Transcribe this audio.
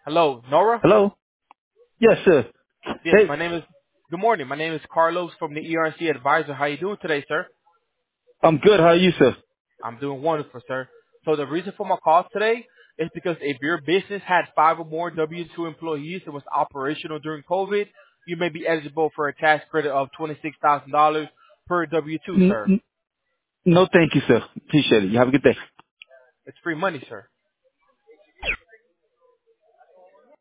Hello, Nora? Hello? Yes, sir. Yes, Hey, my name is, good morning. My name is Carlos from the ERC Advisor. How you doing today, sir? I'm good. How are you, sir? I'm doing wonderful, sir. So the reason for my call today is because if your business had 5 or more W-2 employees and was operational during COVID, you may be eligible for a tax credit of $26,000 per W-2, N- sir. n- no, thank you, sir. Appreciate it. You have a good day. It's free money, sir.